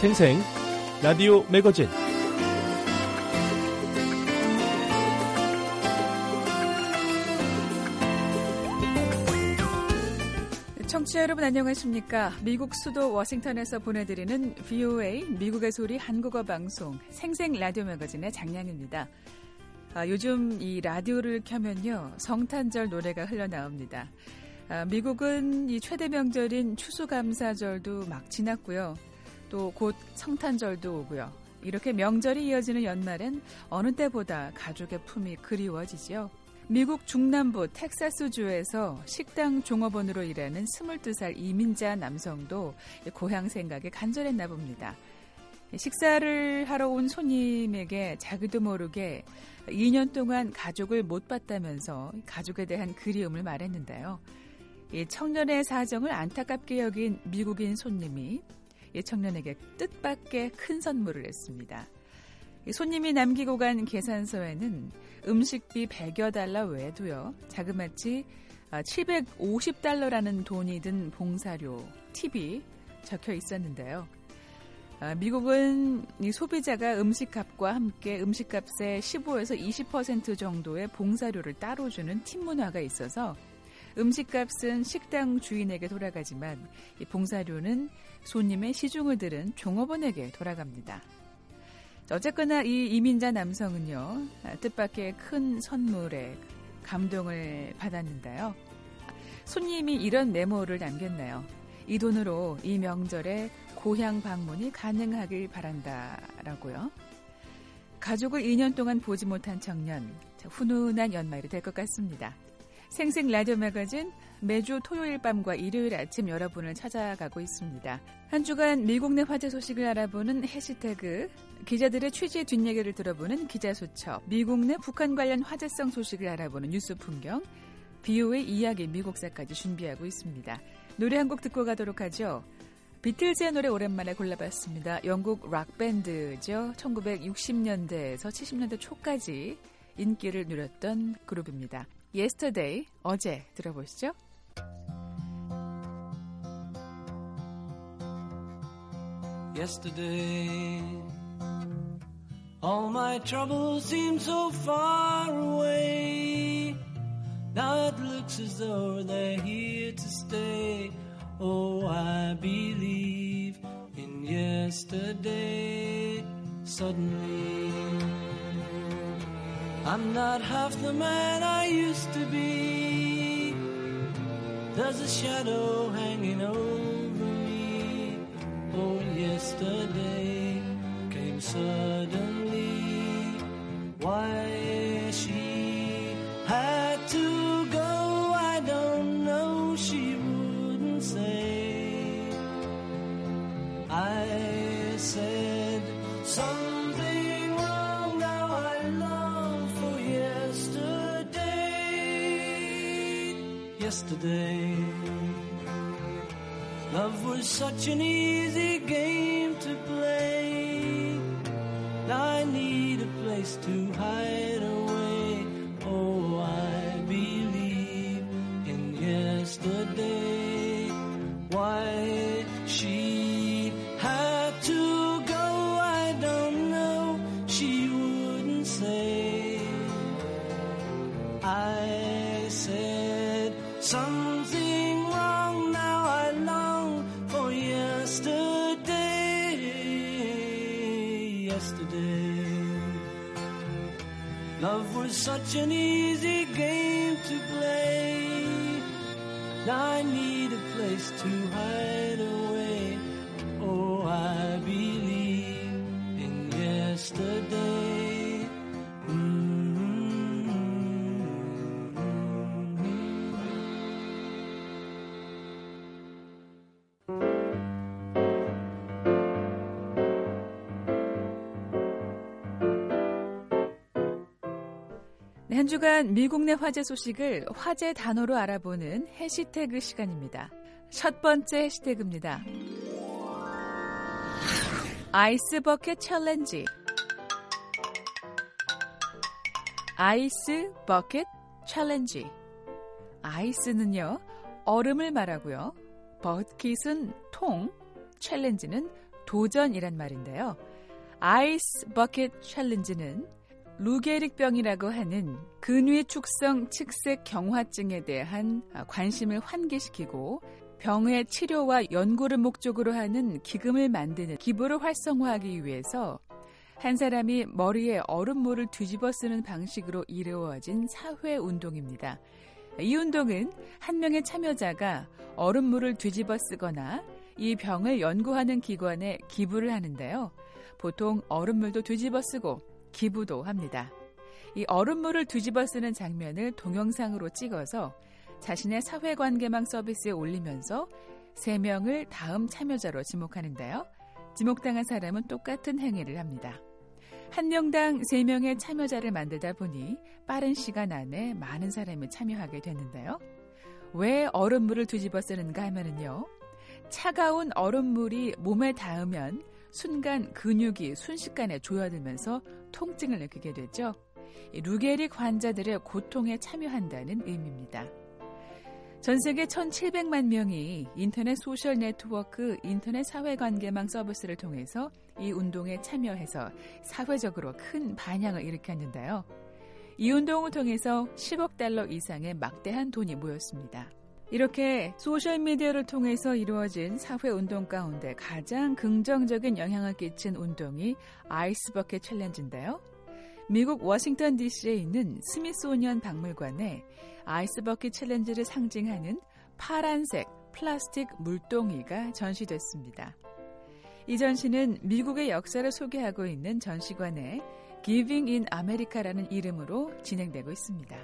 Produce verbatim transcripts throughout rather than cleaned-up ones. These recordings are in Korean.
생생 라디오 매거진 청취자 여러분 안녕하십니까? 미국 수도 워싱턴에서 보내드리는 브이오에이 미국의 소리 한국어 방송 생생 라디오 매거진의 장량입니다. 아, 요즘 이 라디오를 켜면요 성탄절 노래가 흘러나옵니다. 아, 미국은 이 최대 명절인 추수감사절도 막 지났고요. 또 곧 성탄절도 오고요. 이렇게 명절이 이어지는 연말엔 어느 때보다 가족의 품이 그리워지죠. 미국 중남부 텍사스주에서 식당 종업원으로 일하는 스물두 살 이민자 남성도 고향 생각에 간절했나 봅니다. 식사를 하러 온 손님에게 자기도 모르게 이 년 동안 가족을 못 봤다면서 가족에 대한 그리움을 말했는데요. 이 청년의 사정을 안타깝게 여긴 미국인 손님이 이 청년에게 뜻밖의 큰 선물을 했습니다. 이 손님이 남기고 간 계산서에는 음식비 백여 달러 외에도요, 자그마치 칠백오십 달러라는 돈이 든 봉사료, 팁이 적혀 있었는데요. 미국은 이 소비자가 음식값과 함께 음식값의 십오에서 이십 퍼센트 정도의 봉사료를 따로 주는 팁 문화가 있어서 음식값은 식당 주인에게 돌아가지만 이 봉사료는 손님의 시중을 들은 종업원에게 돌아갑니다. 어쨌거나 이 이민자 남성은요, 뜻밖의 큰 선물에 감동을 받았는데요. 손님이 이런 메모를 남겼네요. 이 돈으로 이 명절에 고향 방문이 가능하길 바란다라고요. 가족을 이 년 동안 보지 못한 청년, 훈훈한 연말이 될 것 같습니다. 생생 라디오 매거진 매주 토요일 밤과 일요일 아침 여러분을 찾아가고 있습니다. 한 주간 미국 내 화제 소식을 알아보는 해시태그, 기자들의 취재 뒷얘기를 들어보는 기자수첩, 미국 내 북한 관련 화제성 소식을 알아보는 뉴스 풍경, 브이오에이 이야기 미국사까지 준비하고 있습니다. 노래 한 곡 듣고 가도록 하죠. 비틀즈의 노래 오랜만에 골라봤습니다. 영국 락밴드죠. 천구백육십 년대에서 칠십 년대 초까지 인기를 누렸던 그룹입니다. Yesterday, 어제 들어보시죠. Yesterday, all my troubles seem so far away. Now it looks as though they're here to stay. Oh, I believe in yesterday. Suddenly, I'm not half the man I used to be. There's a shadow hanging over me. Oh, yesterday came suddenly. Why she had to go, I don't know, she wouldn't say. I said something wrong, now I long for yesterday. Yesterday, love was such an easy game to play. Now I need a place to hide away. Oh, I believe in yesterday. Why she had to go, I don't know, she wouldn't say. I said something wrong, now I long for yesterday. Yesterday, love was such an easy game to play. Now I need a place to hide away. Oh, I believe in yesterday. 한 주간 미국 내 화제 소식을 화제 단어로 알아보는 해시태그 시간입니다. 첫 번째 해시태그입니다. 아이스 버켓 챌린지. 아이스 버켓 챌린지. 아이스는요, 얼음을 말하고요. 버킷은 통, 챌린지는 도전이란 말인데요. 아이스 버킷 챌린지는 루게릭병이라고 하는 근위 축성 측색 경화증에 대한 관심을 환기시키고 병의 치료와 연구를 목적으로 하는 기금을 만드는 기부를 활성화하기 위해서 한 사람이 머리에 얼음물을 뒤집어 쓰는 방식으로 이루어진 사회운동입니다. 이 운동은 한 명의 참여자가 얼음물을 뒤집어 쓰거나 이 병을 연구하는 기관에 기부를 하는데요. 보통 얼음물도 뒤집어 쓰고 기부도 합니다. 이 얼음물을 뒤집어 쓰는 장면을 동영상으로 찍어서 자신의 사회관계망 서비스에 올리면서 세 명을 다음 참여자로 지목하는데요. 지목당한 사람은 똑같은 행위를 합니다. 한 명당 세 명의 참여자를 만들다 보니 빠른 시간 안에 많은 사람이 참여하게 됐는데요. 왜 얼음물을 뒤집어 쓰는가 하면은요. 차가운 얼음물이 몸에 닿으면 순간 근육이 순식간에 조여들면서 통증을 느끼게 되죠. 루게릭 환자들의 고통에 참여한다는 의미입니다. 전 세계 천칠백만 명이 인터넷 소셜 네트워크, 인터넷 사회관계망 서비스를 통해서 이 운동에 참여해서 사회적으로 큰 반향을 일으켰는데요. 이 운동을 통해서 십억 달러 이상의 막대한 돈이 모였습니다. 이렇게 소셜미디어를 통해서 이루어진 사회운동 가운데 가장 긍정적인 영향을 끼친 운동이 아이스버킷 챌린지인데요. 미국 워싱턴 디씨에 있는 스미소니언 박물관에 아이스버킷 챌린지를 상징하는 파란색 플라스틱 물동이가 전시됐습니다. 이 전시는 미국의 역사를 소개하고 있는 전시관에 Giving in America라는 이름으로 진행되고 있습니다.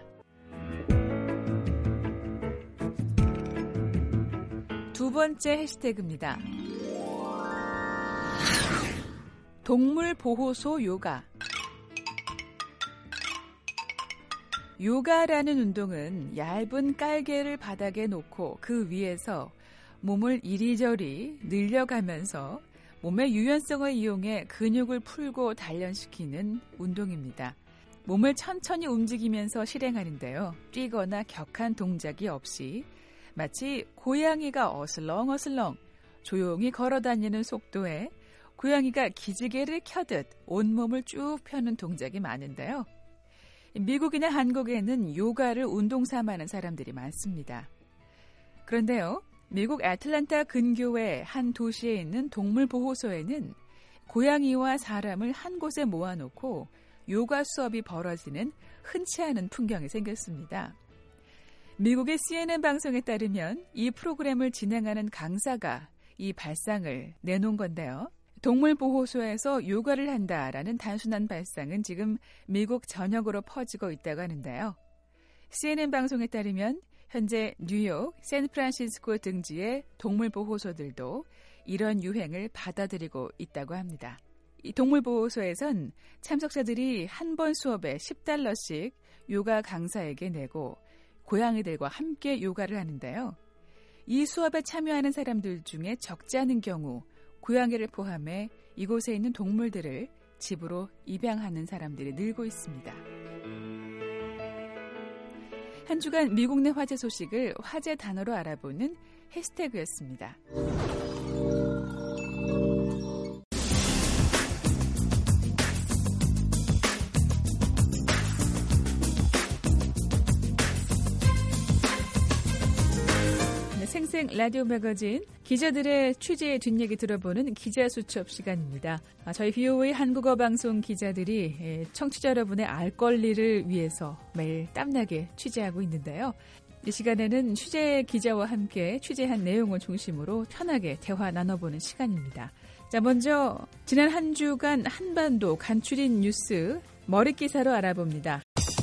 두 번째 해시태그입니다. 동물보호소 요가. 요가라는 운동은 얇은 깔개를 바닥에 놓고 그 위에서 몸을 이리저리 늘려가면서 몸의 유연성을 이용해 근육을 풀고 단련시키는 운동입니다. 몸을 천천히 움직이면서 실행하는데요. 뛰거나 격한 동작이 없이 마치 고양이가 어슬렁어슬렁 조용히 걸어다니는 속도에 고양이가 기지개를 켜듯 온몸을 쭉 펴는 동작이 많은데요. 미국이나 한국에는 요가를 운동 삼아하는 사람들이 많습니다. 그런데요, 미국 애틀랜타 근교의 한 도시에 있는 동물보호소에는 고양이와 사람을 한 곳에 모아놓고 요가 수업이 벌어지는 흔치 않은 풍경이 생겼습니다. 미국의 씨엔엔 방송에 따르면 이 프로그램을 진행하는 강사가 이 발상을 내놓은 건데요. 동물보호소에서 요가를 한다라는 단순한 발상은 지금 미국 전역으로 퍼지고 있다고 하는데요. 씨엔엔 방송에 따르면 현재 뉴욕, 샌프란시스코 등지의 동물보호소들도 이런 유행을 받아들이고 있다고 합니다. 이 동물보호소에선 참석자들이 한 번 수업에 십 달러씩 요가 강사에게 내고 고양이들과 함께 요가를 하는데요. 이 수업에 참여하는 사람들 중에 적지 않은 경우 고양이를 포함해 이곳에 있는 동물들을 집으로 입양하는 사람들이 늘고 있습니다. 한 주간 미국 내 화제 소식을 화제 단어로 알아보는 해시태그였습니다. 생생 라디오 매거진 기자들의 취재의 뒷얘기 들어보는 기자수첩 시간입니다. 저희 비오에이 한국어 방송 기자들이 청취자 여러분의 알 권리를 위해서 매일 땀나게 취재하고 있는데요. 이 시간에는 취재 기자와 함께 취재한 내용을 중심으로 편하게 대화 나눠보는 시간입니다. 자, 먼저 지난 한 주간 한반도 간추린 뉴스 머릿기사로 알아봅니다.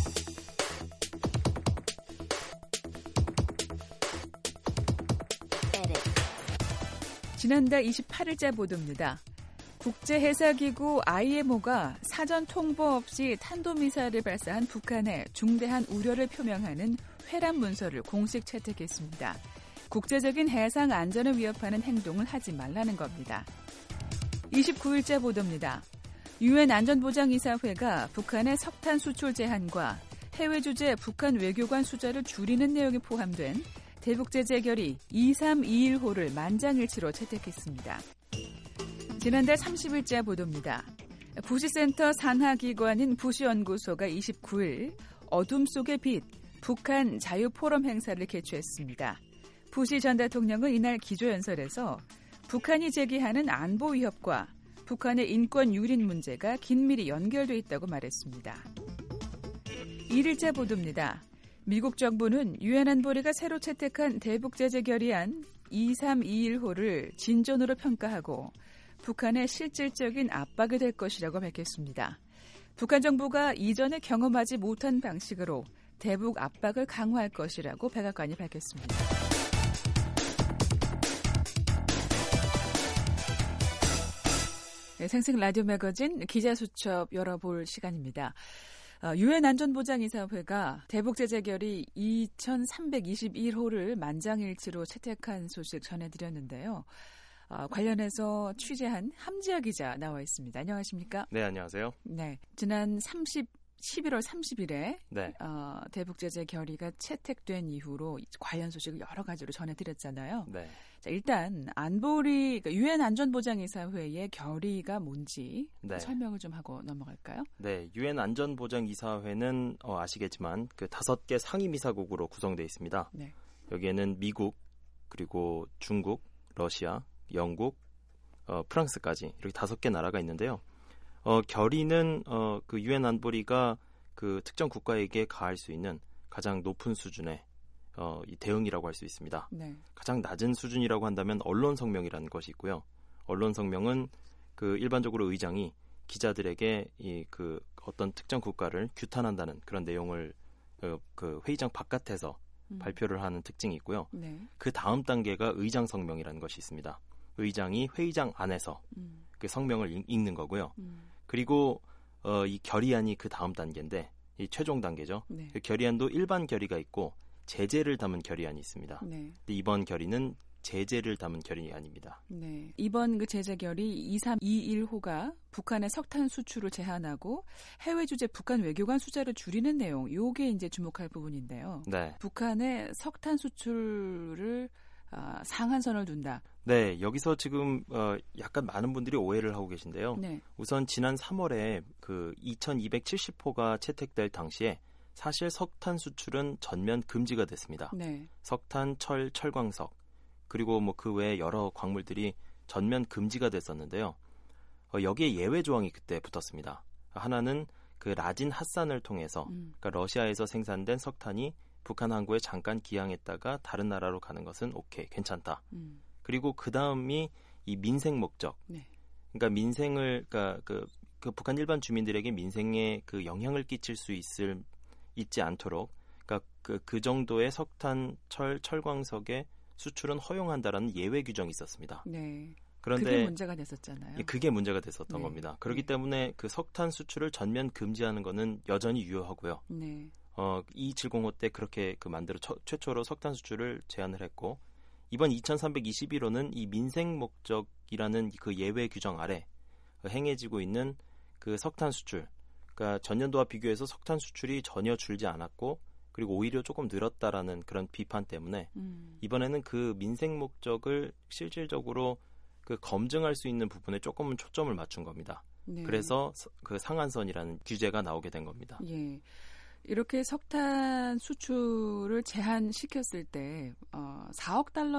지난달 이십팔일자 보도입니다. 국제해사기구 아이엠오가 사전 통보 없이 탄도미사일을 발사한 북한에 중대한 우려를 표명하는 회람 문서를 공식 채택했습니다. 국제적인 해상 안전을 위협하는 행동을 하지 말라는 겁니다. 이십구일자 보도입니다. 유엔 안전보장이사회가 북한의 석탄 수출 제한과 해외 주재 북한 외교관 숫자를 줄이는 내용이 포함된 대북제재 결의 이삼이일호를 만장일치로 채택했습니다. 지난달 삼십일자 보도입니다. 부시센터 산하기관인 부시연구소가 이십구일 어둠 속의 빛, 북한 자유포럼 행사를 개최했습니다. 부시 전 대통령은 이날 기조연설에서 북한이 제기하는 안보 위협과 북한의 인권 유린 문제가 긴밀히 연결돼 있다고 말했습니다. 일일자 보도입니다. 미국 정부는 유엔 안보리가 새로 채택한 대북 제재 결의안 이삼이일호를 진전으로 평가하고 북한의 실질적인 압박이 될 것이라고 밝혔습니다. 북한 정부가 이전에 경험하지 못한 방식으로 대북 압박을 강화할 것이라고 백악관이 밝혔습니다. 네, 생생 라디오 매거진 기자수첩 열어볼 시간입니다. 유엔 안전보장이사회가 대북제재결의 이천삼백이십일호를 만장일치로 채택한 소식 전해드렸는데요. 어, 관련해서 취재한 함지아 기자 나와 있습니다. 안녕하십니까? 네, 안녕하세요. 네, 지난 삼십, 십일월 삼십일에 네. 어, 대북제재 결의가 채택된 이후로 관련 소식을 여러 가지로 전해드렸잖아요. 네. 자, 일단 안보리 유엔 안전보장이사회의 결의가 뭔지 네. 설명을 좀 하고 넘어갈까요? 네, 유엔 안전보장이사회는 어, 아시겠지만 그 다섯 개 상임이사국으로 구성되어 있습니다. 네. 여기에는 미국, 그리고 중국, 러시아, 영국, 어, 프랑스까지 이렇게 다섯 개 나라가 있는데요. 어, 결의는 어, 그 유엔 안보리가 그 특정 국가에게 가할 수 있는 가장 높은 수준의 어, 이 대응이라고 할 수 있습니다. 네. 가장 낮은 수준이라고 한다면 언론 성명이라는 것이 있고요. 언론 성명은 그 일반적으로 의장이 기자들에게 이 그 어떤 특정 국가를 규탄한다는 그런 내용을 어, 그 회의장 바깥에서 음. 발표를 하는 특징이 있고요. 네. 그 다음 단계가 의장 성명이라는 것이 있습니다. 의장이 회의장 안에서 음. 그 성명을 읽, 읽는 거고요. 음. 그리고 어, 이 결의안이 그 다음 단계인데 이 최종 단계죠. 네. 그 결의안도 일반 결의가 있고 제재를 담은 결의안이 있습니다. 네. 근데 이번 결의는 제재를 담은 결의안입니다. 네. 이번 그 제재 결의 이삼이일호가 북한의 석탄 수출을 제한하고 해외 주재 북한 외교관 숫자를 줄이는 내용, 요게 이제 주목할 부분인데요. 네. 북한의 석탄 수출을 어, 상한선을 둔다. 네, 여기서 지금 어, 약간 많은 분들이 오해를 하고 계신데요. 네. 우선 지난 삼월에 그 이천이백칠십호가 채택될 당시에 사실 석탄 수출은 전면 금지가 됐습니다. 네. 석탄, 철, 철광석 그리고 뭐 그 외에 여러 광물들이 전면 금지가 됐었는데요. 어, 여기에 예외 조항이 그때 붙었습니다. 하나는 그 라진 핫산을 통해서 음. 그러니까 러시아에서 생산된 석탄이 북한 항구에 잠깐 기항했다가 다른 나라로 가는 것은 오케이, 괜찮다. 음. 그리고 그 다음이 이 민생 목적. 네. 그러니까 민생을 그러니까 그, 그 북한 일반 주민들에게 민생에 그 영향을 끼칠 수 있을 있지 않도록 그러니까 그, 그 정도의 석탄, 철, 철광석의 수출은 허용한다라는 예외 규정이 있었습니다. 네. 그런데 그게 문제가 됐었잖아요. 예, 그게 문제가 됐었던 네. 겁니다. 그렇기 네. 때문에 그 석탄 수출을 전면 금지하는 것은 여전히 유효하고요. 네. 어, 이천칠십오 때 그렇게 그 만들어 처, 최초로 석탄 수출을 제한을 했고 이번 이천삼백이십일호는 이 민생 목적이라는 그 예외 규정 아래 행해지고 있는 그 석탄 수출, 그러니까 전년도와 비교해서 석탄 수출이 전혀 줄지 않았고 그리고 오히려 조금 늘었다라는 그런 비판 때문에 음. 이번에는 그 민생 목적을 실질적으로 그 검증할 수 있는 부분에 조금은 초점을 맞춘 겁니다. 네. 그래서 그 상한선이라는 규제가 나오게 된 겁니다. 예. 이렇게 석탄 수출을 제한시켰을 때 어, 사억 달러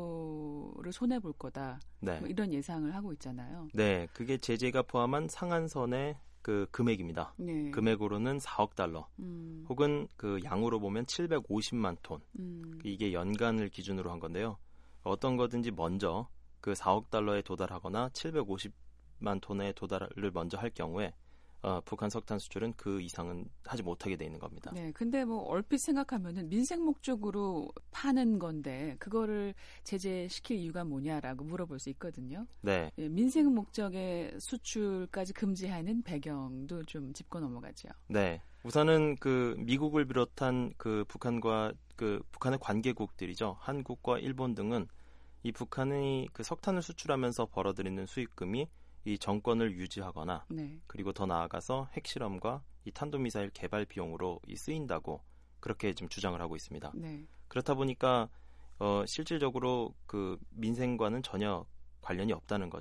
정도를 손해볼 거다. 네. 뭐 이런 예상을 하고 있잖아요. 네. 그게 제재가 포함한 상한선의 그 금액입니다. 네. 금액으로는 사억 달러 음. 혹은 그 양으로 보면 칠백오십만 톤. 음. 이게 연간을 기준으로 한 건데요. 어떤 거든지 먼저 그 사억 달러에 도달하거나 칠백오십만 톤에 도달을 먼저 할 경우에 어, 북한 석탄 수출은 그 이상은 하지 못하게 돼 있는 겁니다. 네, 근데 뭐 얼핏 생각하면은 민생 목적으로 파는 건데 그거를 제재시킬 이유가 뭐냐라고 물어볼 수 있거든요. 네. 네, 민생 목적의 수출까지 금지하는 배경도 좀 짚고 넘어가죠. 네, 우선은 그 미국을 비롯한 그 북한과 그 북한의 관계국들이죠. 한국과 일본 등은 이 북한이 그 석탄을 수출하면서 벌어들이는 수익금이 이 정권을 유지하거나 네. 그리고 더 나아가서 핵실험과 이 탄도미사일 개발 비용으로 이 쓰인다고 그렇게 지금 주장을 하고 있습니다. 네. 그렇다 보니까 어, 실질적으로 그 민생과는 전혀 관련이 없다는 거죠.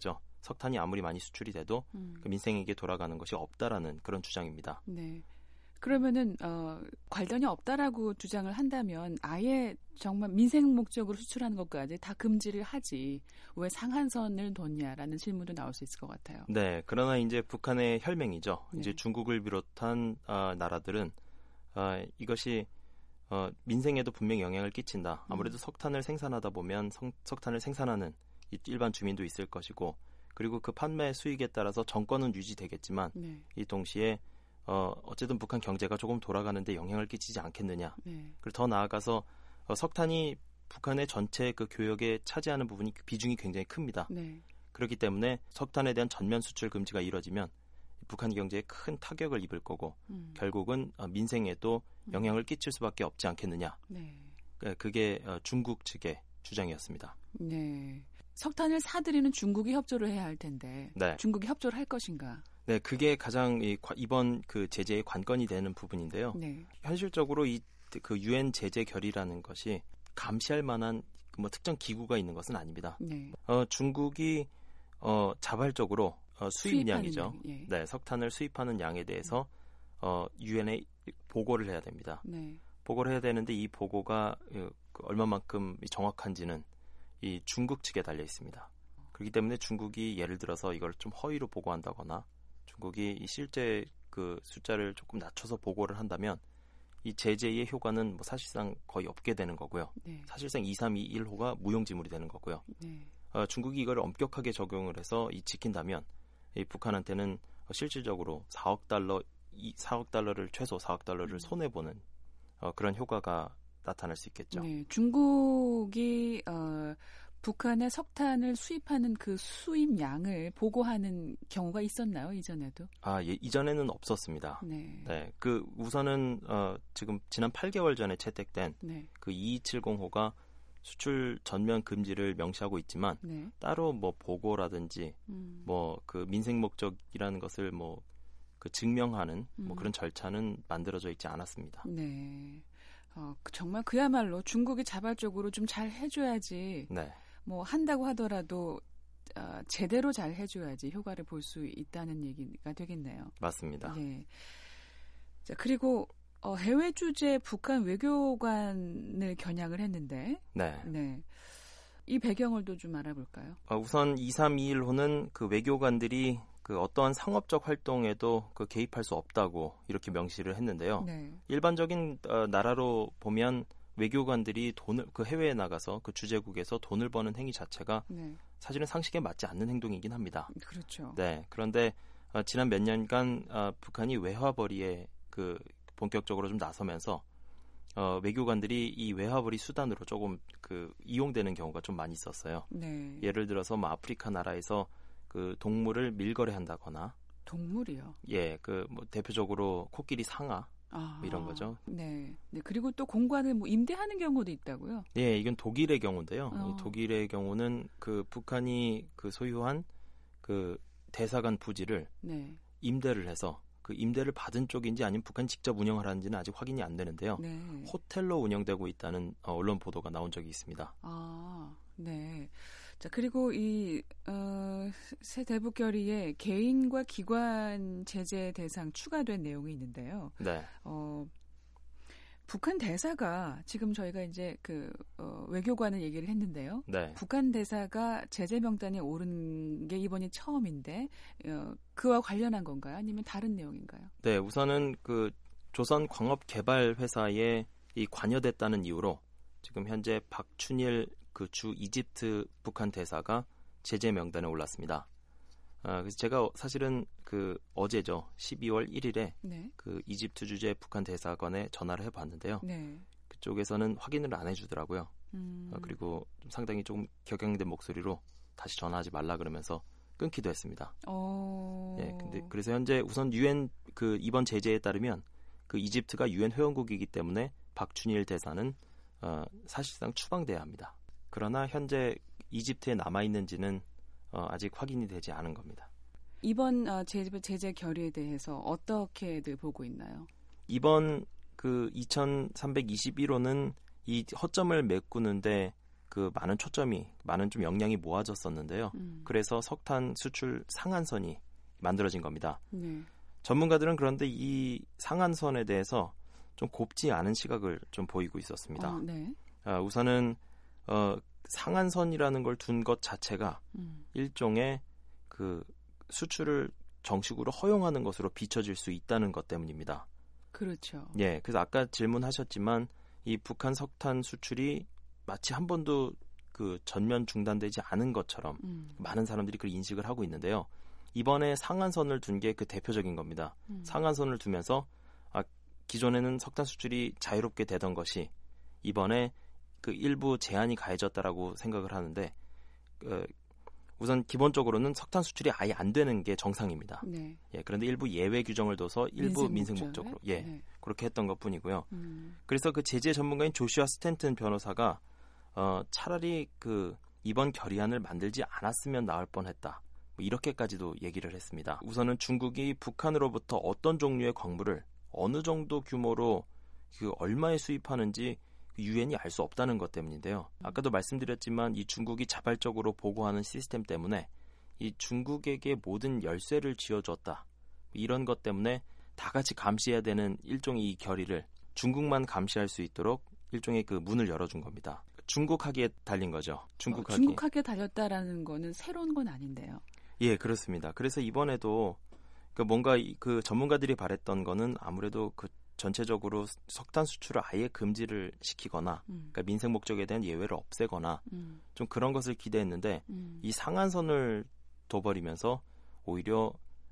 석탄이 아무리 많이 수출이 돼도 음. 그 민생에게 돌아가는 것이 없다라는 그런 주장입니다. 네. 그러면은 어, 관련이 없다라고 주장을 한다면 아예 정말 민생 목적으로 수출하는 것까지 다 금지를 하지 왜 상한선을 뒀냐라는 질문도 나올 수 있을 것 같아요. 네, 그러나 이제 북한의 혈맹이죠. 네. 이제 중국을 비롯한 어, 나라들은 어, 이것이 어, 민생에도 분명히 영향을 끼친다. 아무래도 음. 석탄을 생산하다 보면 성, 석탄을 생산하는 일반 주민도 있을 것이고, 그리고 그 판매 수익에 따라서 정권은 유지되겠지만 네. 이 동시에 어, 어쨌든 북한 경제가 조금 돌아가는데 영향을 끼치지 않겠느냐. 네. 그리고 더 나아가서 어, 석탄이 북한의 전체 그 교역에 차지하는 부분이 비중이 굉장히 큽니다. 네. 그렇기 때문에 석탄에 대한 전면 수출 금지가 이뤄지면 북한 경제에 큰 타격을 입을 거고 음. 결국은 어, 민생에도 영향을 끼칠 수밖에 없지 않겠느냐. 네. 그게 어, 중국 측의 주장이었습니다. 네. 석탄을 사들이는 중국이 협조를 해야 할 텐데 네. 중국이 협조를 할 것인가? 네, 그게 가장 이, 이번 그 제재의 관건이 되는 부분인데요. 네. 현실적으로 이 그 유엔 제재 결의라는 것이 감시할 만한 뭐 특정 기구가 있는 것은 아닙니다. 네. 어, 중국이 어, 자발적으로 어, 수입량이죠. 예. 네, 석탄을 수입하는 양에 대해서 어, 유엔에 보고를 해야 됩니다. 네. 보고를 해야 되는데 이 보고가 그, 얼마만큼 정확한지는 이 중국 측에 달려 있습니다. 그렇기 때문에 중국이 예를 들어서 이걸 좀 허위로 보고한다거나 중국이 실제 그 숫자를 조금 낮춰서 보고를 한다면 이 제재의 효과는 뭐 사실상 거의 없게 되는 거고요. 네. 사실상 이, 삼, 이, 일 호가 무용지물이 되는 거고요. 네. 어, 중국이 이걸 엄격하게 적용을 해서 이 지킨다면 이 북한한테는 실질적으로 사억 달러, 이, 사억 달러를 최소 사억 달러를 음. 손해 보는 어, 그런 효과가 나타날 수 있겠죠. 네, 중국이 어, 북한에 석탄을 수입하는 그 수입량을 보고하는 경우가 있었나요? 이전에도? 아, 예, 이전에는 없었습니다. 네. 네, 그 우선은 어, 지금 지난 팔 개월 전에 채택된 네. 그 이이칠공 호가 수출 전면 금지를 명시하고 있지만 네. 따로 뭐 보고라든지 음. 뭐 그 민생 목적이라는 것을 뭐 그 증명하는 음. 뭐 그런 절차는 만들어져 있지 않았습니다. 네. 어, 정말 그야말로 중국이 자발적으로 좀 잘 해줘야지. 네. 뭐 한다고 하더라도 어, 제대로 잘 해줘야지 효과를 볼 수 있다는 얘기가 되겠네요. 맞습니다. 네. 자, 그리고 어, 해외 주재 북한 외교관을 겨냥을 했는데, 네. 네. 이 배경을 또 좀 알아볼까요? 어, 우선 이삼이일 호는 그 외교관들이 그 어떠한 상업적 활동에도 그 개입할 수 없다고 이렇게 명시를 했는데요. 네. 일반적인 어, 나라로 보면 외교관들이 돈을 그 해외에 나가서 그 주재국에서 돈을 버는 행위 자체가 네. 사실은 상식에 맞지 않는 행동이긴 합니다. 그렇죠. 네. 그런데 어, 지난 몇 년간 어, 북한이 외화벌이에 그 본격적으로 좀 나서면서 어, 외교관들이 이 외화벌이 수단으로 조금 그 이용되는 경우가 좀 많이 있었어요. 네. 예를 들어서 뭐 아프리카 나라에서 그 동물을 밀거래한다거나. 동물이요? 예, 그 뭐 대표적으로 코끼리 상아. 아, 뭐 이런 거죠. 네. 네. 그리고 또 공간을 뭐 임대하는 경우도 있다고요? 예, 이건 독일의 경우인데요. 어. 이 독일의 경우는 그 북한이 그 소유한 그 대사관 부지를 네. 임대를 해서 그 임대를 받은 쪽인지 아니면 북한이 직접 운영을 하는지는 아직 확인이 안 되는데요. 네. 호텔로 운영되고 있다는 어, 언론 보도가 나온 적이 있습니다. 아, 네. 자, 그리고 이 어, 새 대북 결의에 개인과 기관 제재 대상 추가된 내용이 있는데요. 네. 어, 북한 대사가 지금 저희가 이제 그 어, 외교관을 얘기를 했는데요. 네. 북한 대사가 제재 명단에 오른 게 이번이 처음인데 어, 그와 관련한 건가요? 아니면 다른 내용인가요? 네, 우선은 그 조선 광업 개발 회사에 이 관여됐다는 이유로 지금 현재 박춘일 그 주 이집트 북한 대사가 제재 명단에 올랐습니다. 아, 그래서 제가 사실은 그 어제죠. 십이월 일일에 네. 그 이집트 주재 북한 대사관에 전화를 해봤는데요. 네. 그쪽에서는 확인을 안 해주더라고요. 음. 아, 그리고 좀 상당히 좀 격양된 목소리로 다시 전화하지 말라 그러면서 끊기도 했습니다. 오. 예, 근데 그래서 현재 우선 유엔 그 이번 제재에 따르면 그 이집트가 유엔 회원국이기 때문에 박춘일 대사는 어, 사실상 추방돼야 합니다. 그러나 현재 이집트에 남아 있는지는 어, 아직 확인이 되지 않은 겁니다. 이번 어, 제재, 제재 결의에 대해서 어떻게들 보고 있나요? 이번 그 이천삼백이십일 호는 이 허점을 메꾸는데 그 많은 초점이 많은 좀 역량이 모아졌었는데요. 음. 그래서 석탄 수출 상한선이 만들어진 겁니다. 네. 전문가들은 그런데 이 상한선에 대해서 좀 곱지 않은 시각을 좀 보이고 있었습니다. 어, 네. 아, 우선은 어, 상한선이라는 걸 둔 것 자체가 음. 일종의 그 수출을 정식으로 허용하는 것으로 비춰질 수 있다는 것 때문입니다. 그렇죠. 예, 그래서 아까 질문하셨지만 이 북한 석탄 수출이 마치 한 번도 그 전면 중단되지 않은 것처럼 음. 많은 사람들이 그 인식을 하고 있는데요. 이번에 상한선을 둔 게 그 대표적인 겁니다. 음. 상한선을 두면서 아, 기존에는 석탄 수출이 자유롭게 되던 것이 이번에 그 일부 제한이 가해졌다라고 생각을 하는데 그 우선 기본적으로는 석탄 수출이 아예 안 되는 게 정상입니다. 네. 예, 그런데 일부 예외 규정을 둬서 일부 민생, 민생 목적으로 예 네. 그렇게 했던 것뿐이고요. 음. 그래서 그 제재 전문가인 조슈아 스탠튼 변호사가 어, 차라리 그 이번 결의안을 만들지 않았으면 나을 뻔했다. 뭐 이렇게까지도 얘기를 했습니다. 우선은 중국이 북한으로부터 어떤 종류의 광물을 어느 정도 규모로 그 얼마에 수입하는지 유엔이 알 수 없다는 것 때문인데요. 아까도 말씀드렸지만 이 중국이 자발적으로 보고하는 시스템 때문에 이 중국에게 모든 열쇠를 쥐어줬다. 이런 것 때문에 다 같이 감시해야 되는 일종의 이 결의를 중국만 감시할 수 있도록 일종의 그 문을 열어준 겁니다. 중국하기에 달린 거죠. 중국하기. 어, 중국하게 달렸다라는 거는 새로운 건 아닌데요. 예, 그렇습니다. 그래서 이번에도 그 뭔가 이- 그 전문가들이 바랬던 거는 아무래도 그 전체적으로 석탄 수출을 아예 금지를 시키거나 음. 그러니까 민생 목적에 대한 예외를 없애거나 음. 좀 그런 것을 기대했는데 음. 이 상한선을 둬버리면서 오히려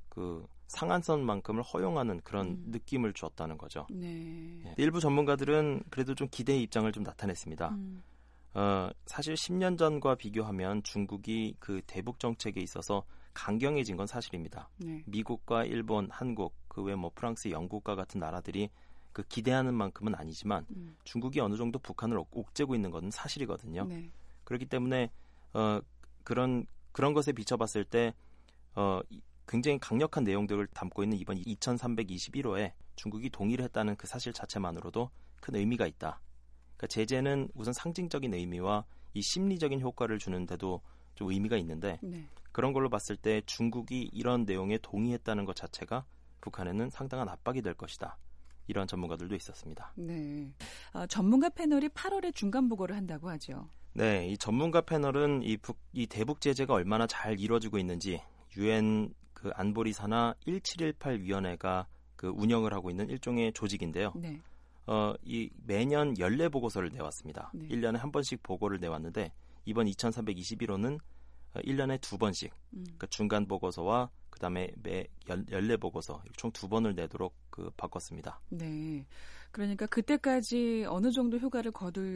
그 상한선만큼을 허용하는 그런 음. 느낌을 주었다는 거죠. 네. 예. 일부 전문가들은 그래도 좀 기대의 입장을 좀 나타냈습니다. 음. 어, 사실 십 년 전과 비교하면 중국이 그 대북 정책에 있어서 강경해진 건 사실입니다. 네. 미국과 일본, 한국, 그 외 뭐 프랑스, 영국과 같은 나라들이 그 기대하는 만큼은 아니지만 음. 중국이 어느 정도 북한을 옥- 옥죄고 있는 것은 사실이거든요. 네. 그렇기 때문에 어, 그런 그런 것에 비춰봤을 때 어, 이- 굉장히 강력한 내용들을 담고 있는 이번 이천삼백이십일 호에 중국이 동의를 했다는 그 사실 자체만으로도 큰 의미가 있다. 그러니까 제재는 우선 상징적인 의미와 이 심리적인 효과를 주는데도 좀 의미가 있는데 네. 그런 걸로 봤을 때 중국이 이런 내용에 동의했다는 것 자체가 북한에는 상당한 압박이 될 것이다. 이런 전문가들도 있었습니다. 네. 어, 전문가 패널이 팔월에 중간 보고를 한다고 하죠. 네, 이 전문가 패널은 이, 북, 이 대북 제재가 얼마나 잘 이루어지고 있는지 유엔 그 안보리 산하 천칠백십팔 위원회가 그 운영을 하고 있는 일종의 조직인데요. 네. 어, 이 매년 연례 보고서를 내왔습니다. 네. 일 년에 한 번씩 보고를 내왔는데 이번 이천삼백이십일 호는 일 년에 두 번씩 음. 그러니까 중간 보고서와 그다음에 매 연, 연례 보고서 총 두 번을 내도록 그 바꿨습니다. 네. 그러니까 그때까지 어느 정도 효과를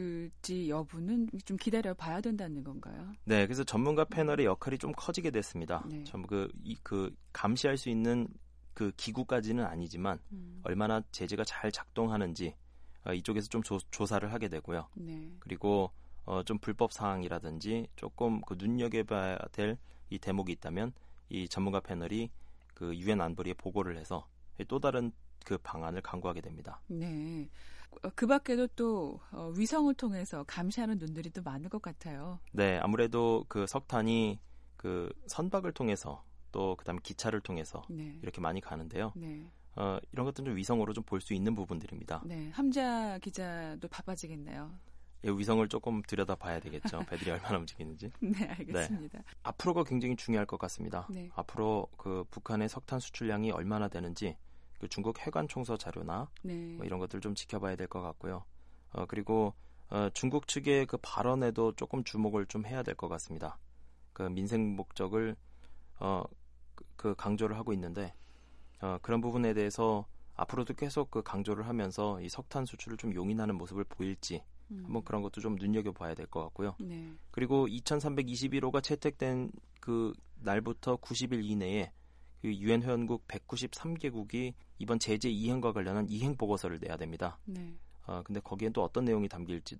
거둘지 여부는 좀 기다려 봐야 된다는 건가요? 네, 그래서 전문가 패널의 역할이 좀 커지게 됐습니다. 네. 전 그, 이, 그 감시할 수 있는 그 기구까지는 아니지만 음. 얼마나 제재가 잘 작동하는지 어, 이쪽에서 좀 조, 조사를 하게 되고요. 네. 그리고 어, 좀 불법 사항이라든지 조금 그 눈여겨봐야 될 이 대목이 있다면 이 전문가 패널이 그 유엔 안보리에 보고를 해서 또 다른 그 방안을 강구하게 됩니다. 네. 어, 그 밖에도 또 어, 위성을 통해서 감시하는 눈들이 또 많을 것 같아요. 네, 아무래도 그 석탄이 그 선박을 통해서 또 그다음에 기차를 통해서 네. 이렇게 많이 가는데요. 네. 어, 이런 것들은 좀 위성으로 좀 볼 수 있는 부분들입니다. 네. 함자 기자도 바빠지겠네요. 예, 위성을 조금 들여다 봐야 되겠죠. 배들이 얼마나 움직이는지. 네, 알겠습니다. 앞으로가 굉장히 중요할 것 같습니다. 네. 앞으로 그 북한의 석탄 수출량이 얼마나 되는지 그 중국 해관 총서 자료나 네. 뭐 이런 것들 좀 지켜봐야 될 것 같고요. 어, 그리고 어, 중국 측의 그 발언에도 조금 주목을 좀 해야 될 것 같습니다. 그 민생 목적을 어, 그, 그 강조를 하고 있는데 어, 그런 부분에 대해서 앞으로도 계속 그 강조를 하면서 이 석탄 수출을 좀 용인하는 모습을 보일지 음. 한번 그런 것도 좀 눈여겨봐야 될 것 같고요. 네. 그리고 이천삼백이십일 호가 채택된 그 날부터 구십 일 이내에 그 유엔 회원국 백구십삼 개국이 이번 제재 이행과 관련한 이행 보고서를 내야 됩니다. 네. 어, 근데 거기엔 또 어떤 내용이 담길지도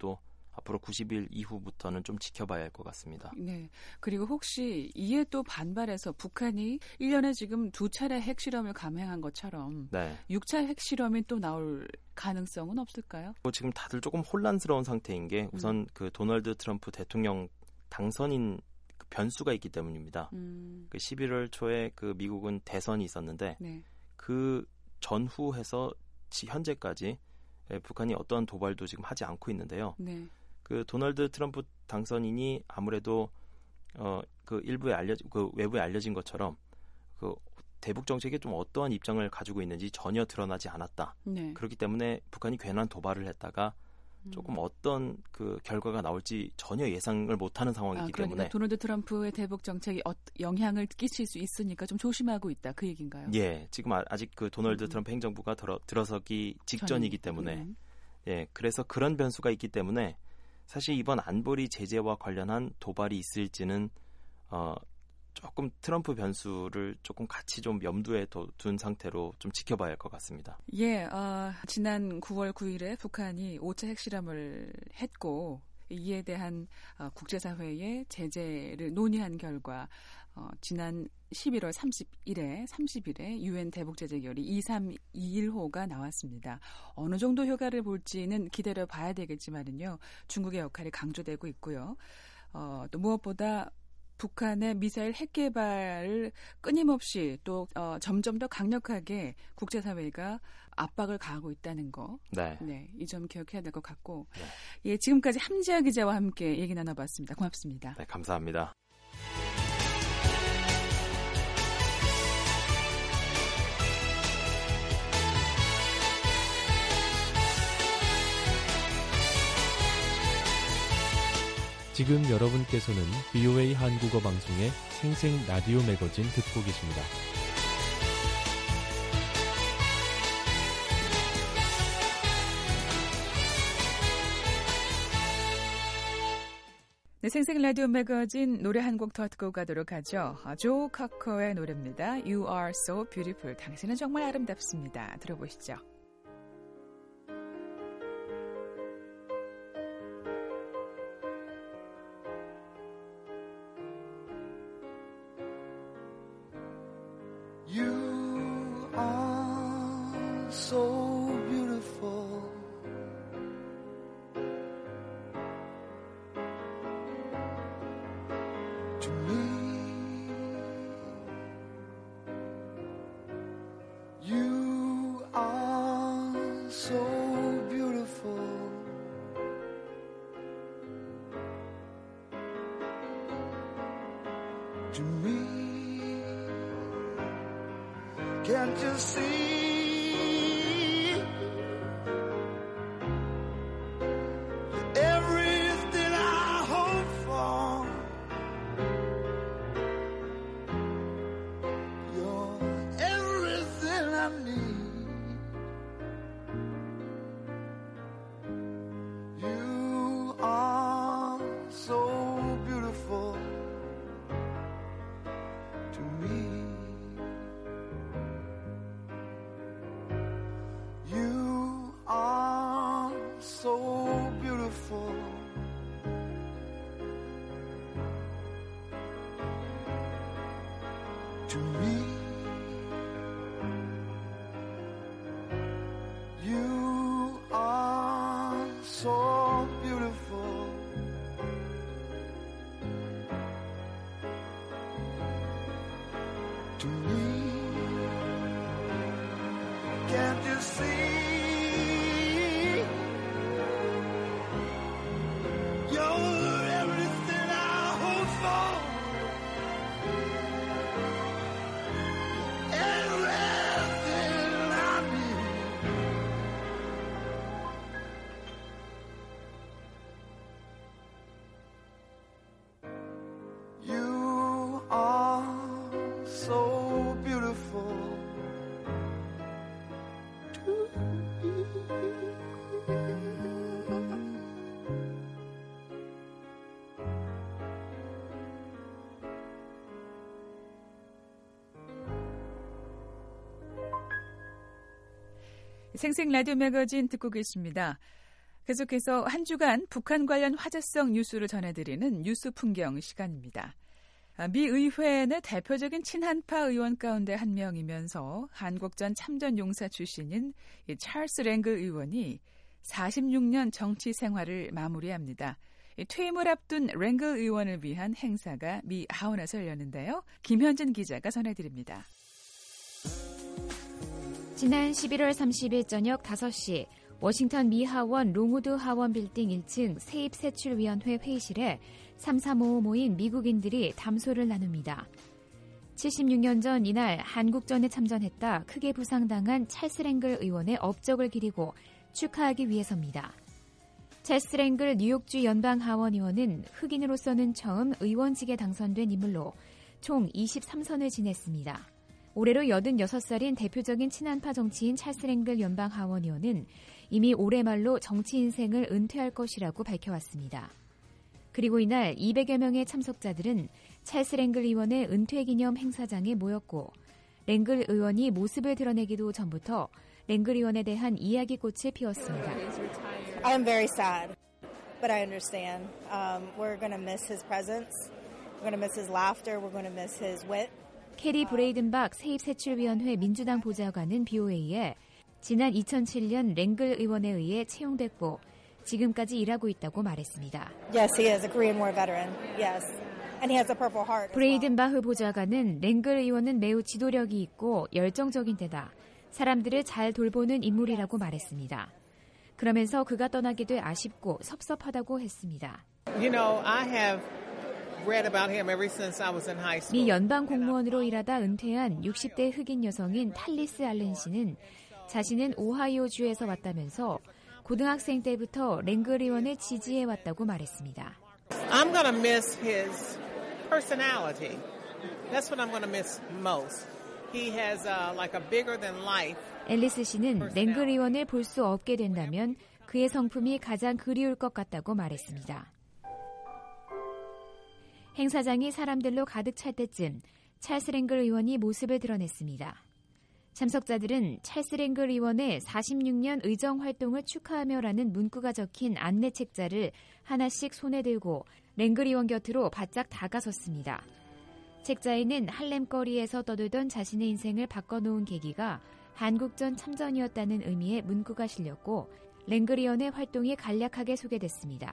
앞으로 구십 일 이후부터는 좀 지켜봐야 할 것 같습니다. 네. 그리고 혹시 이에 또 반발해서 북한이 일 년에 지금 두 차례 핵실험을 감행한 것처럼 네. 육 차 핵실험이 또 나올 가능성은 없을까요? 뭐 지금 다들 조금 혼란스러운 상태인 게 우선 음. 그 도널드 트럼프 대통령 당선인 그 변수가 있기 때문입니다. 음. 그 십일월 초에 그 미국은 대선이 있었는데 네. 그 전후해서 현재까지 북한이 어떠한 도발도 지금 하지 않고 있는데요. 네. 그 도널드 트럼프 당선인이 아무래도 어 그 일부에 알려진 그 외부에 알려진 것처럼 그 대북 정책에 좀 어떠한 입장을 가지고 있는지 전혀 드러나지 않았다. 네. 그렇기 때문에 북한이 괜한 도발을 했다가 조금 음. 어떤 그 결과가 나올지 전혀 예상을 못하는 상황이기 아, 그러니까 때문에 도널드 트럼프의 대북 정책이 어, 영향을 끼칠 수 있으니까 좀 조심하고 있다 그 얘기인가요? 예, 지금 아직 그 도널드 음. 트럼프 행정부가 들어, 들어서기 직전이기 때문에 음. 예, 그래서 그런 변수가 있기 때문에 사실 이번 안보리 제재와 관련한 도발이 있을지는 어, 조금 트럼프 변수를 조금 같이 좀 염두에 둔 상태로 좀 지켜봐야 할 것 같습니다. 예, 어, 지난 구월 구일에 북한이 오 차 핵실험을 했고 이에 대한 어, 국제사회의 제재를 논의한 결과 어, 지난 십일월 삼십일에 삼십일에 유엔 대북제재 결의 이삼이일 호가 나왔습니다. 어느 정도 효과를 볼지는 기다려 봐야 되겠지만은요. 중국의 역할이 강조되고 있고요. 어, 또 무엇보다 북한의 미사일 핵 개발을 끊임없이 또 어, 점점 더 강력하게 국제사회가 압박을 가하고 있다는 거. 네. 네, 이 점 기억해야 될 것 같고. 네. 예, 지금까지 함지아 기자와 함께 얘기 나눠봤습니다. 고맙습니다. 네, 감사합니다. 지금 여러분께서는 브이오에이 한국어 방송의 생생 라디오 매거진 듣고 계십니다. 네, 생생 라디오 매거진 노래 한 곡 더 듣고 가도록 하죠. 조 커커의 노래입니다. You are so beautiful. 당신은 정말 아름답습니다. 들어보시죠. You are so beautiful. To me, you are so beautiful. To me, can't you see? Everything I hope for, you're everything I need. You are so beautiful to me. You are so beautiful. To me, you are so beautiful. To me, can't you see? You're everything I hope for. Everything I need. You are so beautiful. 생생 라디오 매거진 듣고 계십니다. 계속해서 한 주간 북한 관련 화제성 뉴스를 전해드리는 뉴스 풍경 시간입니다. 미 의회의 대표적인 친한파 의원 가운데 한 명이면서 한국전 참전용사 출신인 찰스 랭글 의원이 사십육 년 정치 생활을 마무리합니다. 퇴임을 앞둔 랭글 의원을 위한 행사가 미 하원에서 열렸는데요. 김현진 기자가 전해드립니다. 지난 십일월 삼십일 저녁 다섯 시 워싱턴 미 하원 롱우드 하원 빌딩 일 층 세입세출위원회 회의실에 삼삼오오 모인 미국인들이 담소를 나눕니다. 칠십육 년 전 이날 한국전에 참전했다 크게 부상당한 찰스 랭글 의원의 업적을 기리고 축하하기 위해서입니다. 찰스 랭글 뉴욕주 연방하원 의원은 흑인으로서는 처음 의원직에 당선된 인물로 총 이십삼 선을 지냈습니다. 올해로 여든여섯 살인 대표적인 친한파 정치인 찰스 랭글 연방하원 의원은 이미 올해 말로 정치 인생을 은퇴할 것이라고 밝혀왔습니다. 그리고 이날 이백여 명의 참석자들은 찰스 랭글 의원의 은퇴 기념 행사장에 모였고 랭글 의원이 모습을 드러내기도 전부터 랭글 의원에 대한 이야기꽃을 피웠습니다. I'm very sad, but I understand. Um, we're going to miss his presence. We're going to miss his laughter. We're going to miss his wit. 캐리 브레이든박 세입세출위원회 민주당 보좌관은 비오에이에 지난 이천칠 년 랭글 의원에 의해 채용됐고 지금까지 일하고 있다고 말했습니다. Yes, he is a Korean War veteran. Yes. And he has a purple heart. 브레이든바흐 보좌관은 랭글 의원은 매우 지도력이 있고 열정적인 데다 사람들을 잘 돌보는 인물이라고 말했습니다. 그러면서 그가 떠나게 돼 아쉽고 섭섭하다고 했습니다. You know, I have read about him ever since I was in high school. 미 연방 공무원으로 일하다 은퇴한 육십 대 흑인 여성인 탈리스 알렌 씨는 자신은 오하이오주에서 왔다면서 고등학생 때부터 랭글 의원을 지지해 왔다고 말했습니다. I'm going to miss his personality. That's what I'm going to miss most. He has uh, like a bigger than life. 앨리스 씨는 랭글 의원을 볼 수 없게 된다면 그의 성품이 가장 그리울 것 같다고 말했습니다. 행사장이 사람들로 가득 찰 때쯤 찰스 랭글 의원이 모습을 드러냈습니다. 참석자들은 찰스 랭글 의원의 사십육 년 의정 활동을 축하하며라는 문구가 적힌 안내 책자를 하나씩 손에 들고 랭글 의원 곁으로 바짝 다가섰습니다. 책자에는 할렘 거리에서 떠들던 자신의 인생을 바꿔놓은 계기가 한국전 참전이었다는 의미의 문구가 실렸고 랭글 의원의 활동이 간략하게 소개됐습니다.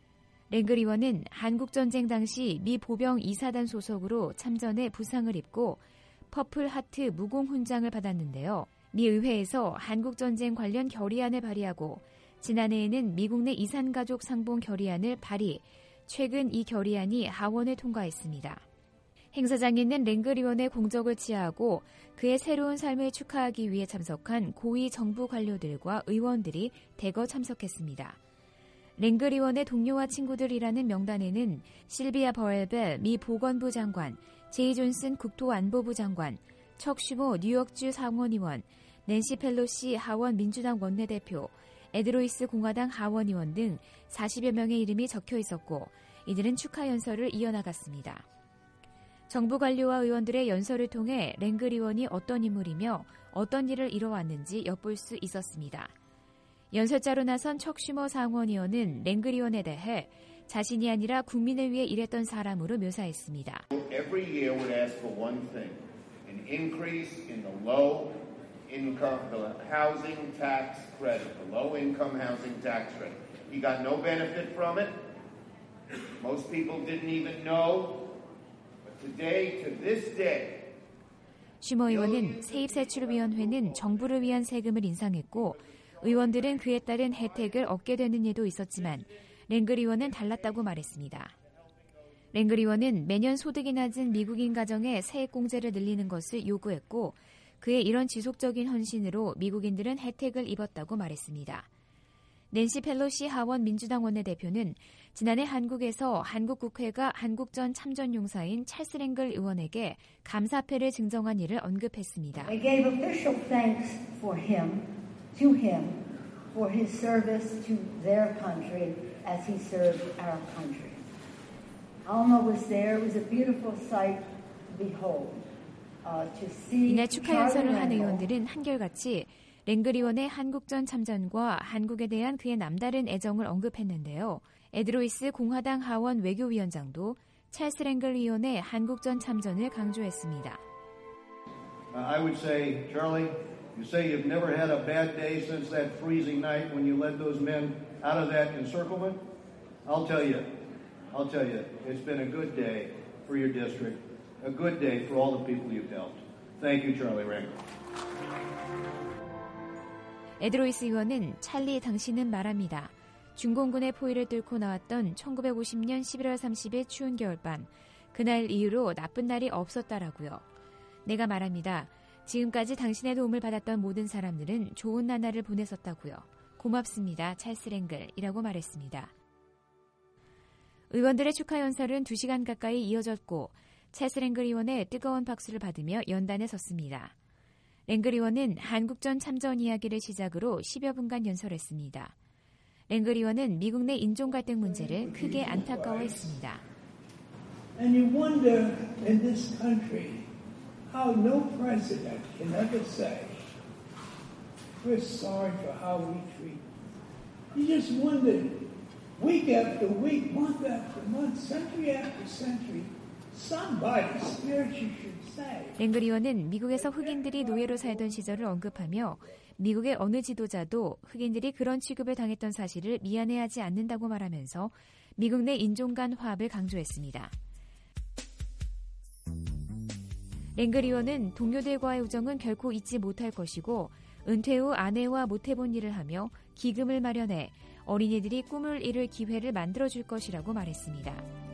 랭글 의원은 한국전쟁 당시 미 보병 이 사단 소속으로 참전해 부상을 입고 퍼플 하트 무공 훈장을 받았는데요. 미 의회에서 한국전쟁 관련 결의안을 발의하고 지난해에는 미국 내 이산가족 상봉 결의안을 발의, 최근 이 결의안이 하원을 통과했습니다. 행사장에 있는 랭글 의원의 공적을 치하하고 그의 새로운 삶을 축하하기 위해 참석한 고위 정부 관료들과 의원들이 대거 참석했습니다. 랭글 의원의 동료와 친구들이라는 명단에는 실비아 버엘벨 미 보건부 장관, 제이 존슨 국토안보부 장관, 척 슈모 뉴욕주 상원의원, 낸시 펠로시 하원 민주당 원내대표, 에드로이스 공화당 하원의원 등 사십여 명의 이름이 적혀 있었고 이들은 축하 연설을 이어나갔습니다. 정부 관료와 의원들의 연설을 통해 랭글 의원이 어떤 인물이며 어떤 일을 이뤄왔는지 엿볼 수 있었습니다. 연설자로 나선 척 슈머 상원의원은 랭글 의원에 대해 자신이 아니라 국민을 위해 일했던 사람으로 묘사했습니다. Every year would ask for one thing, an increase in the low income, the housing tax credit, the low income housing tax credit. He got no benefit from it. Most people didn't even know. But today, to this day, 슈머 의원은 세입세출위원회는 정부를 위한 세금을 인상했고 의원들은 그에 따른 혜택을 얻게 되는 예도 있었지만 랭글 의원은 달랐다고 말했습니다. 랭글 의원은 매년 소득이 낮은 미국인 가정의 세액공제를 늘리는 것을 요구했고 그의 이런 지속적인 헌신으로 미국인들은 혜택을 입었다고 말했습니다. 낸시 펠로시 하원 민주당 원내대표는 지난해 한국에서 한국 국회가 한국전 참전 용사인 찰스 랭글 의원에게 감사패를 증정한 일을 언급했습니다. They gave official thanks for him, to him, for his service to their country as he served our country. Alma was there. It was a beautiful sight to behold. Uh, to see 이날 축하 연설을 한 의원들은 한결같이 랭글 의원의 한국전 참전과 한국에 대한 그의 남다른 애정을 언급했는데요. 에드로이스 공화당 하원 외교위원장도 찰스 랭글 의원의 한국전 참전을 강조했습니다. I would say, Charlie, you say you've never had a bad day since that freezing night when you led those men out of that encirclement. I'll tell you, I'll tell you, it's been a good day for your district, a good day for all the people you've helped. Thank you, Charlie Rangel. 에드로이스 의원은 찰리 당신은 말합니다. 중공군의 포위를 뚫고 나왔던 천구백오십 년 십일월 삼십일 추운 겨울밤. 그날 이후로 나쁜 날이 없었다라고요. 내가 말합니다. 지금까지 당신의 도움을 받았던 모든 사람들은 좋은 나날을 보냈었다고요. 고맙습니다. 찰스 랭글이라고 말했습니다. 의원들의 축하 연설은 두 시간 가까이 이어졌고 찰스 랭글 의원의 뜨거운 박수를 받으며 연단에 섰습니다. 랭글 의원은 한국전 참전 이야기를 시작으로 십여 분간 연설했습니다. 랭글 의원은 미국 내 인종 갈등 문제를 크게 안타까워했습니다. And you wonder in this country how no president can ever say we're sorry for how we treat. You just wonder week after week, month after month, century after century. Somebody spiritual should say. 랭글 의원은 미국에서 흑인들이 노예로 살던 시절을 언급하며 미국의 어느 지도자도 흑인들이 그런 취급을 당했던 사실을 미안해하지 않는다고 말하면서 미국 내 인종 간 화합을 강조했습니다. 랭글 의원은 동료들과의 우정은 결코 잊지 못할 것이고 은퇴 후 아내와 못해본 일을 하며 기금을 마련해 어린이들이 꿈을 이룰 기회를 만들어줄 것이라고 말했습니다.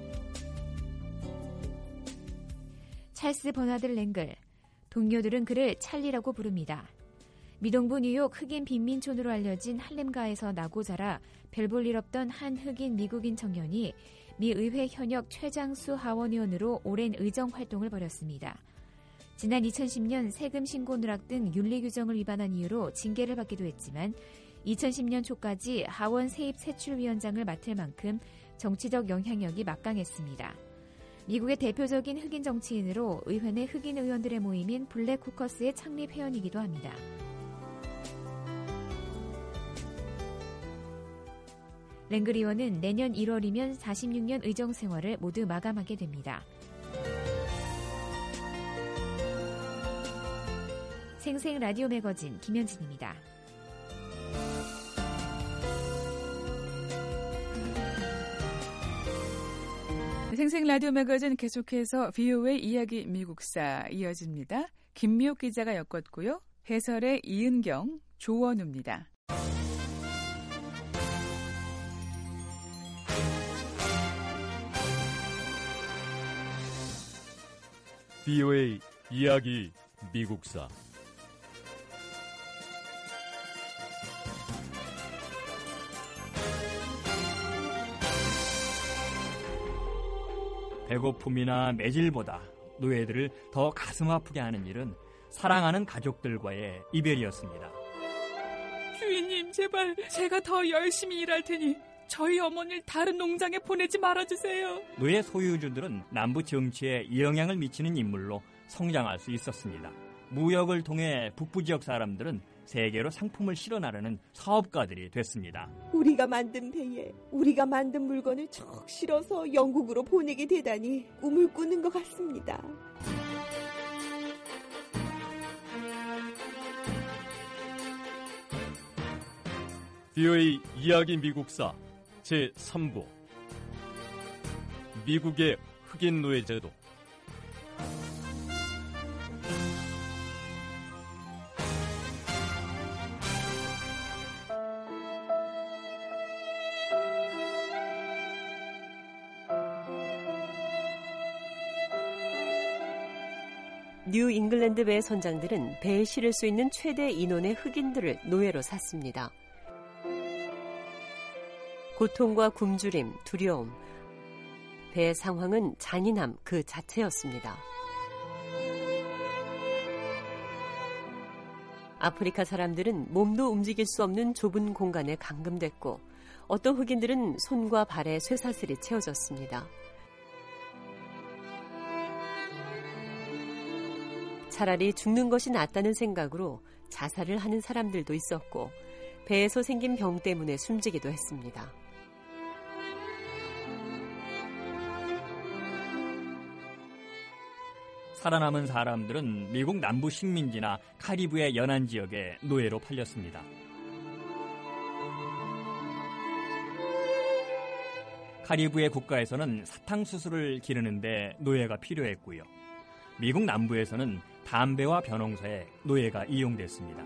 찰스 버나드 랭글, 동료들은 그를 찰리라고 부릅니다. 미동부 뉴욕 흑인 빈민촌으로 알려진 할렘가에서 나고 자라 별 볼 일 없던 한 흑인 미국인 청년이 미 의회 현역 최장수 하원의원으로 오랜 의정 활동을 벌였습니다. 지난 이천십 년 세금 신고 누락 등 윤리 규정을 위반한 이유로 징계를 받기도 했지만 이천십 년 초까지 하원 세입 세출위원장을 맡을 만큼 정치적 영향력이 막강했습니다. 미국의 대표적인 흑인 정치인으로 의회 내 흑인 의원들의 모임인 블랙 쿠커스의 창립 회원이기도 합니다. 랭글 의원은 내년 일월이면 사십육 년 의정 생활을 모두 마감하게 됩니다. 생생 라디오 매거진 김현진입니다. 생생 라디오 매거진 계속해서 브이오에이 이야기 미국사 이어집니다. 김미옥 기자가 엮었고요. 해설의 이은경, 조원우입니다. 브이오에이 이야기 미국사 배고픔이나 매질보다 노예들을 더 가슴 아프게 하는 일은 사랑하는 가족들과의 이별이었습니다. 주인님, 제발 제가 더 열심히 일할 테니 저희 어머니를 다른 농장에 보내지 말아주세요. 노예 소유주들은 남부 정치에 영향을 미치는 인물로 성장할 수 있었습니다. 무역을 통해 북부 지역 사람들은 세계로 상품을 실어나르는 사업가들이 됐습니다. 우리가 만든 배에 우리가 만든 물건을 척 실어서 영국으로 보내게 되다니 꿈을 꾸는 것 같습니다. 브이오에이 이야기 미국사 제삼 부 미국의 흑인 노예 제도. 뉴 잉글랜드 배의 선장들은 배에 실을 수 있는 최대 인원의 흑인들을 노예로 샀습니다. 고통과 굶주림, 두려움, 배의 상황은 잔인함 그 자체였습니다. 아프리카 사람들은 몸도 움직일 수 없는 좁은 공간에 감금됐고 어떤 흑인들은 손과 발에 쇠사슬이 채워졌습니다. 차라리 죽는 것이 낫다는 생각으로 자살을 하는 사람들도 있었고 배에서 생긴 병 때문에 숨지기도 했습니다. 살아남은 사람들은 미국 남부 식민지나 카리브해 연안 지역에 노예로 팔렸습니다. 카리브해 국가에서는 사탕수수를 기르는데 노예가 필요했고요. 미국 남부에서는 담배와 벼농사에 노예가 이용됐습니다.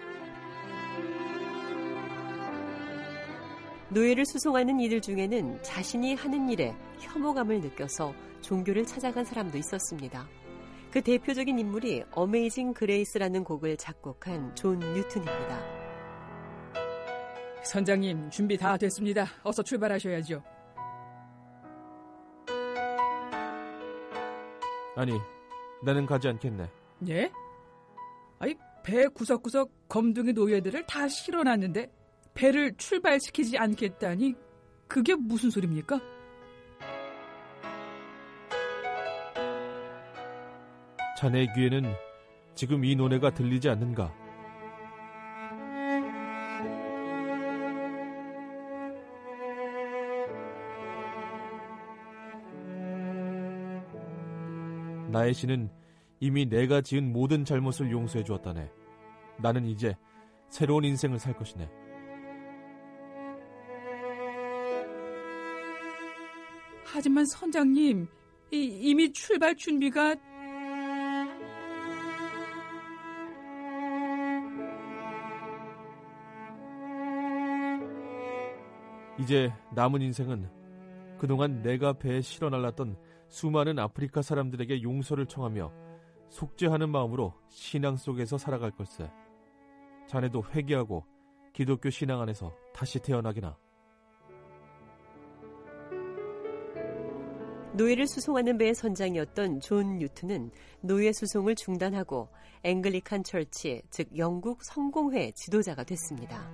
노예를 수송하는 이들 중에는 자신이 하는 일에 혐오감을 느껴서 종교를 찾아간 사람도 있었습니다. 그 대표적인 인물이 어메이징 그레이스라는 곡을 작곡한 존 뉴튼입니다. 선장님, 준비 다 됐습니다. 어서 출발하셔야죠. 아니, 나는 가지 않겠네. 예? 아니, 배 구석구석 검둥이 노예들을 다 실어놨는데 배를 출발시키지 않겠다니 그게 무슨 소리입니까? 자네 귀에는 지금 이 노래가 들리지 않는가? 나의 신은 이미 내가 지은 모든 잘못을 용서해 주었다네. 나는 이제 새로운 인생을 살 것이네. 하지만 선장님, 이, 이미 출발 준비가... 이제 남은 인생은 그동안 내가 배에 실어 날랐던 수많은 아프리카 사람들에게 용서를 청하며 속죄하는 마음으로 신앙 속에서 살아갈 걸세. 자네도 회개하고 기독교 신앙 안에서 다시 태어나기나. 노예를 수송하는 배의 선장이었던 존 뉴튼은 노예 수송을 중단하고 앵글리칸 철치, 즉 영국 성공회 지도자가 됐습니다.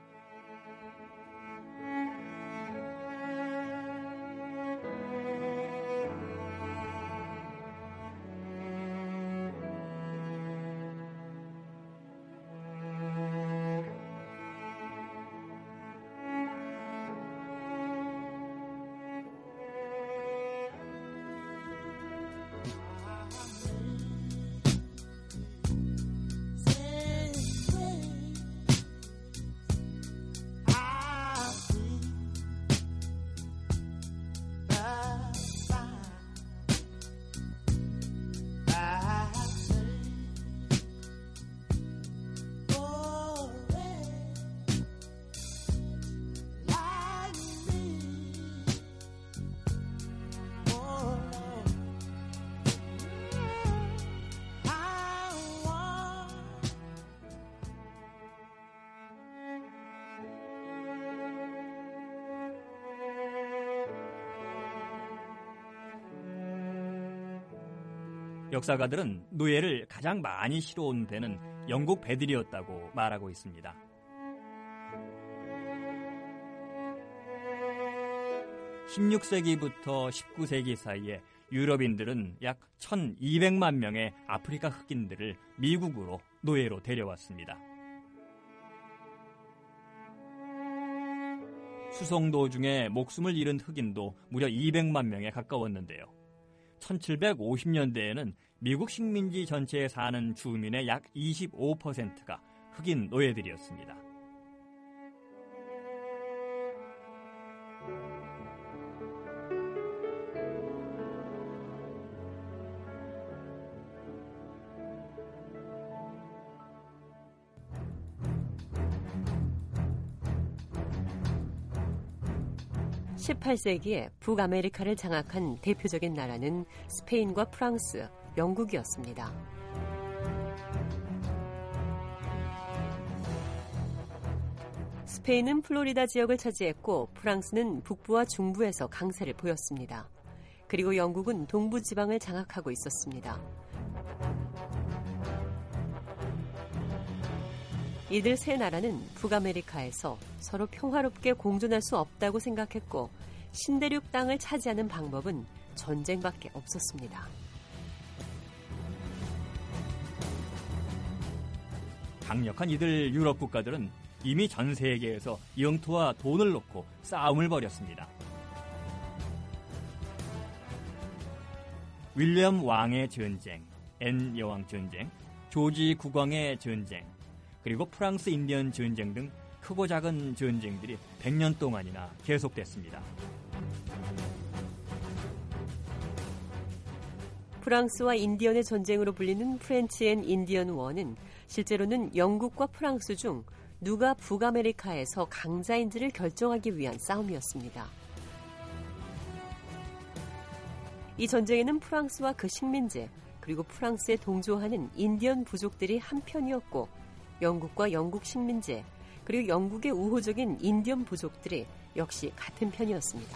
역사가들은 노예를 가장 많이 실어온 배는 영국 배들이었다고 말하고 있습니다. 십육 세기부터 십구 세기 사이에 유럽인들은 약 천이백만 명의 아프리카 흑인들을 미국으로 노예로 데려왔습니다. 수송 도중에 목숨을 잃은 흑인도 무려 이백만 명에 가까웠는데요. 천칠백오십 년대에는 미국 식민지 전체에 사는 주민의 약 이십오 퍼센트가 흑인 노예들이었습니다. 십팔 세기에 북아메리카를 장악한 대표적인 나라는 스페인과 프랑스, 영국이었습니다. 스페인은 플로리다 지역을 차지했고 프랑스는 북부와 중부에서 강세를 보였습니다. 그리고 영국은 동부 지방을 장악하고 있었습니다. 이들 세 나라는 북아메리카에서 서로 평화롭게 공존할 수 없다고 생각했고 신대륙 땅을 차지하는 방법은 전쟁밖에 없었습니다. 강력한 이들 유럽 국가들은 이미 전 세계에서 영토와 돈을 놓고 싸움을 벌였습니다. 윌리엄 왕의 전쟁, 앤 여왕 전쟁, 조지 국왕의 전쟁, 그리고 프랑스 인디언 전쟁 등 크고 작은 전쟁들이 백 년 동안이나 계속됐습니다. 프랑스와 인디언의 전쟁으로 불리는 프렌치 앤 인디언 워는 실제로는 영국과 프랑스 중 누가 북아메리카에서 강자인지를 결정하기 위한 싸움이었습니다. 이 전쟁에는 프랑스와 그 식민지, 그리고 프랑스에 동조하는 인디언 부족들이 한편이었고, 영국과 영국 식민지, 그리고 영국의 우호적인 인디언 부족들이 역시 같은 편이었습니다.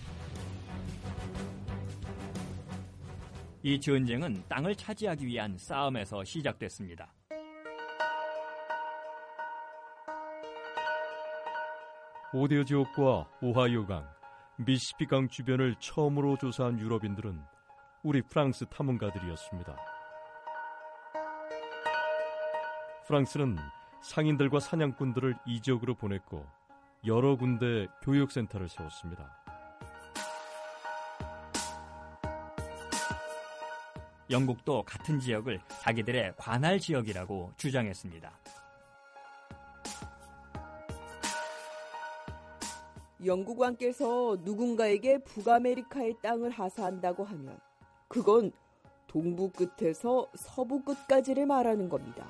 이 전쟁은 땅을 차지하기 위한 싸움에서 시작됐습니다. 오데오 지역과 오하이오강, 미시시피강 주변을 처음으로 조사한 유럽인들은 우리 프랑스 탐험가들이었습니다. 프랑스는 상인들과 사냥꾼들을 이적으로 보냈고 여러 군데 교육센터를 세웠습니다. 영국도 같은 지역을 자기들의 관할 지역이라고 주장했습니다. 영국 왕께서 누군가에게 북아메리카의 땅을 하사한다고 하면 그건 동부 끝에서 서부 끝까지를 말하는 겁니다.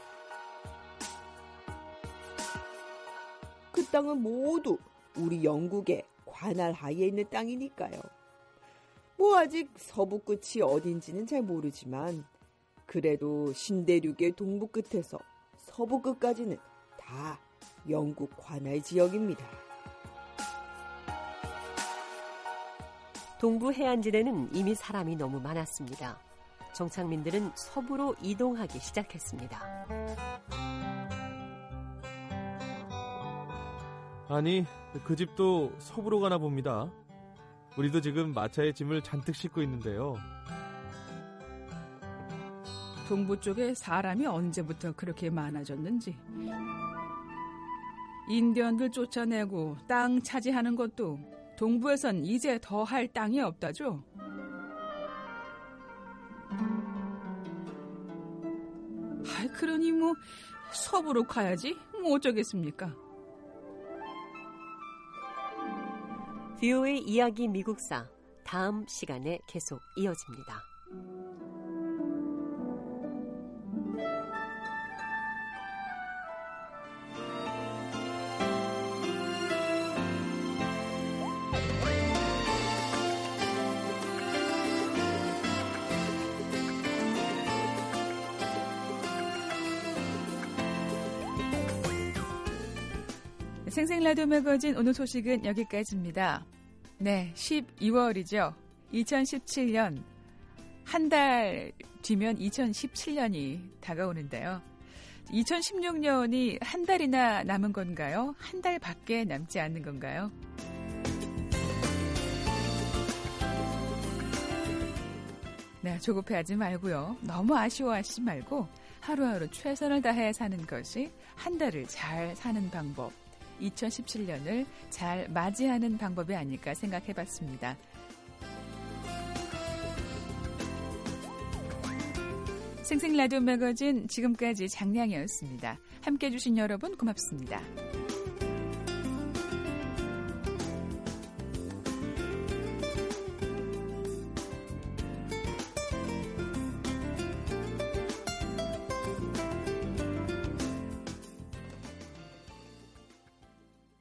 그 땅은 모두 우리 영국의 관할 하에 있는 땅이니까요. 뭐 아직 서부 끝이 어딘지는 잘 모르지만 그래도 신대륙의 동부 끝에서 서부 끝까지는 다 영국 관할 지역입니다. 동부 해안지대는 이미 사람이 너무 많았습니다. 정착민들은 서부로 이동하기 시작했습니다. 아니, 그 집도 서부로 가나 봅니다. 우리도 지금 마차에 짐을 잔뜩 싣고 있는데요. 동부 쪽에 사람이 언제부터 그렇게 많아졌는지. 인디언들 쫓아내고 땅 차지하는 것도 동부에선 이제 더 할 땅이 없다죠. 아, 그러니 뭐 서부로 가야지 뭐 어쩌겠습니까. 비오에이 이야기 미국사, 다음 시간에 계속 이어집니다. 생생라디오 매거진 오늘 소식은 여기까지입니다. 네, 십이월이죠. 이천십칠 년 한 달 뒤면 이천십칠 년이 다가오는데요. 이천십육 년이 한 달이나 남은 건가요? 한 달밖에 남지 않는 건가요? 네, 조급해하지 말고요. 너무 아쉬워하지 말고 하루하루 최선을 다해 사는 것이 한 달을 잘 사는 방법, 이천십칠 년을 잘 맞이하는 방법이 아닐까 생각해봤습니다. 생생라디오 매거진 지금까지 장량이었습니다. 함께해 주신 여러분 고맙습니다.